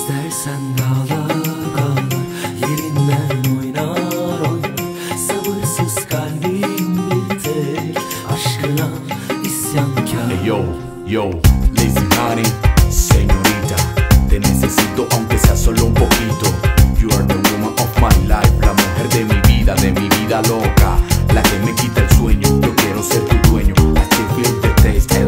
İstersen dağlar dağlar yerinden oynar oynar. Sabırsız kalbim bir tek aşkına isyankar. Hey yo, lazy honey, señorita, te necesito aunque sea solo un poquito. You are the woman of my life, la mujer de mi vida loca, la que me quita el sueño. Yo quiero ser tu dueño. I still feel the taste.